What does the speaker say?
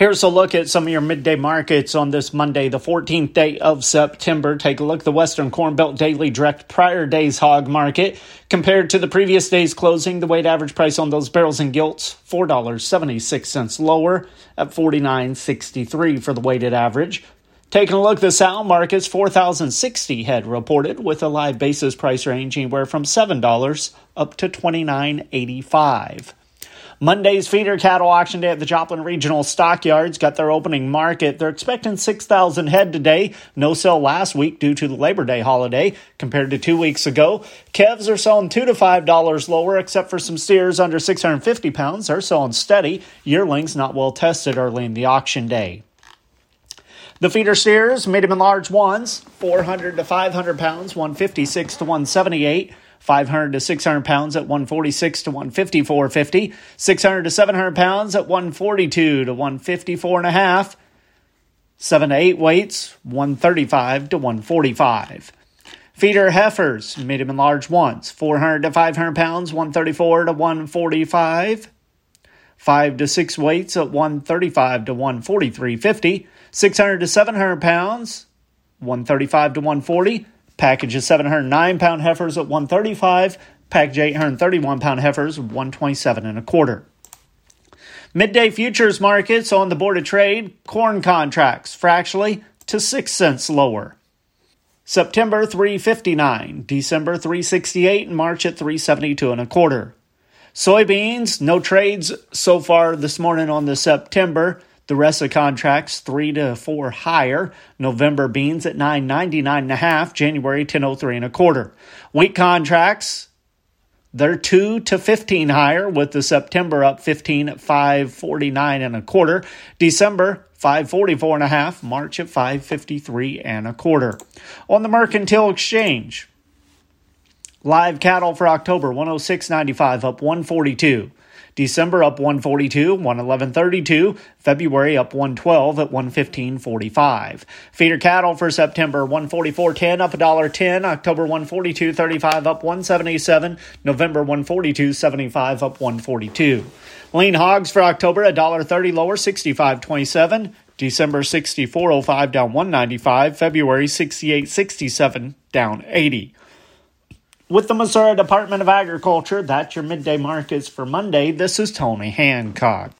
Here's a look at some of your midday markets on this Monday, the 14th day of September. Take a look at the Western Corn Belt Daily Direct prior day's hog market. Compared to the previous day's closing, the weighted average price on those barrels and gilts, $4.76 lower at $49.63 for the weighted average. Taking a look at the sow markets, 4,060 head reported with a live basis price range anywhere from $7 up to $29.85. Monday's feeder cattle auction day at the Joplin Regional Stockyards got their opening market. They're expecting 6,000 head today. No sale last week due to the Labor Day holiday compared to 2 weeks ago. Calves are selling $2 to $5 lower, except for some steers under 650 pounds. They're selling steady. Yearlings not well tested early in the auction day. The feeder steers, medium and large ones, 400 to 500 pounds, 156 to 178. 500 to 600 pounds at 146 to 154.50. 600 to 700 pounds at 142 to 154.5. 7 to 8 weights, 135 to 145. Feeder heifers, medium and large ones, 400 to 500 pounds, 134 to 145. 5 to 6 weights at 135 to 143.50. 600 to 700 pounds, 135 to 140. Package of 709-pound heifers at $135. Package 831-pound heifers, $127.25. Midday futures markets on the Board of Trade. Corn contracts fractionally to 6 cents lower. September $3.59, December $3.68, and March at $3.72.25. Soybeans, no trades so far this morning on the September. The rest of the contracts, 3 to 4 higher. November beans at $9.99.5. January $10.03.25. Wheat contracts, they're 2 to 15 higher, with the September up 15 at $5.49.25. December $5.44.5. March at $5.53.25. On the Mercantile Exchange, live cattle for October 106.95 up 142. December up 142, 111.32. February up 112 at 115.45. Feeder cattle for September 144.10 up $1.10. October 142.35 up 177. November 142.75 up 142. Lean hogs for October $1.30 lower, 65.27. December 64.05 down 195. February 68.67 down 80. With the Missouri Department of Agriculture, that's your midday markets for Monday. This is Tony Hancock.